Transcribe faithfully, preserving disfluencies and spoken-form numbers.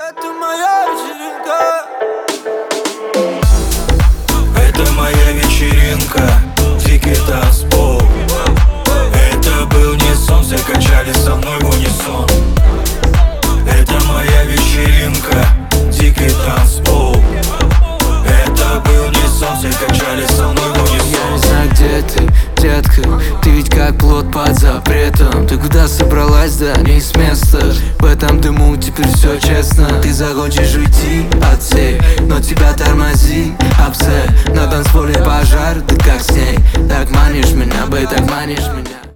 Это моя вечеринка. Это моя вечеринка, дикий танцпол. Это был не сон, все качали со мной в унисон. Это моя вечеринка, дикий танцпол. Это был не сон, все качали со мной в унисон. Я не знаю, где ты, детка, ты ведь как плод под запретом. Ты куда собралась, да не с места. В этом дыму теперь все честно. Ты захочешь уйти от всей, но тебя тормози обсе. На танцполе пожар, ты как с ней. Так манишь меня, бэй, так манишь меня.